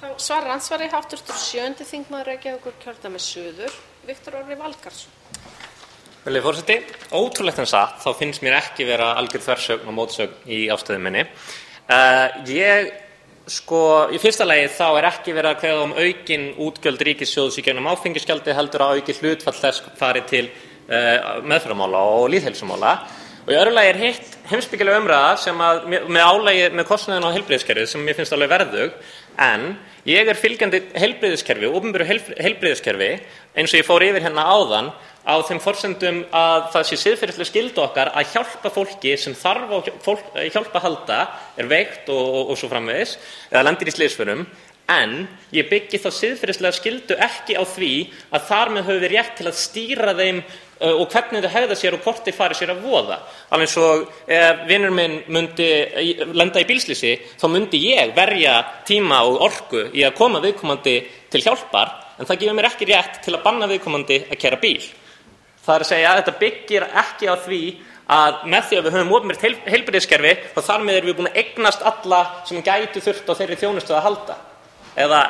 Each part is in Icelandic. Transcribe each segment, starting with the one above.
Þá svarar andsvari hv. 7. þingmaður Reykjavíkurkjördæmis suður, Viktor Orri Valgarðsson. Virðulegi forseti, ótrúlegt en satt, þá finnst mér ekki vera algjör þversögn og mótsögn í afstöðu minni. Í fyrsta lagi þá ekki verið að kveða aukin útgjöld ríkissjóðs í gegnum áfengisgjaldið, heldur að aukið hlutfall þess fari til meðferðarmála og lýðheilsumála. Og í öðru lagi hitt heimspekileg umræða sem með álagi með kostnaðinn á heilbrigðiskerfið sem mér finnst alveg verðug, en ég fylgjandi heilbrigðiskerfi, opinberu heilbrigðiskerfi, eins og ég fór yfir hérna áðan, á þeim forsendum að það sé siðferðisleg skylda okkar að hjálpa fólki sem þarf á hjálp að halda, veikt og svo framvegis, eða lendir í slysförum, en ég byggi þá siðferðislega skyldu ekki á því að þar með höfum við rétt til að stýra þeim og hvernig þau hegða sér og hvort þeir fari sér að voða. Alveg eins og ef vinur minn myndi lenda í bílslysi, þá myndi ég verja tíma og orku í að koma viðkomandi til hjálpar, en það gefur mér ekki rétt til að banna viðkomandi að keyra bíl. Það að segja að þetta byggir ekki á því að með því að við höfum opinbert heilbrigðiskerfi, þá þar með erum við búin að eignast alla sem gætu þurft á þeirri þjónustu að halda. Eða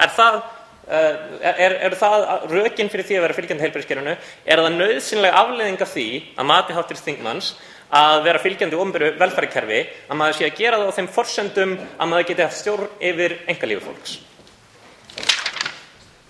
er það rökin fyrir því að vera fylgjandi heilbrigðiskerfinu? Er það nauðsynleg afleiðing af því að mati hv. þingmanns að vera fylgjandi opinberu velferðarkerfi að maður sé að gera það á þeim forsendum að maður geti haft stjórn yfir einkalífi fólks?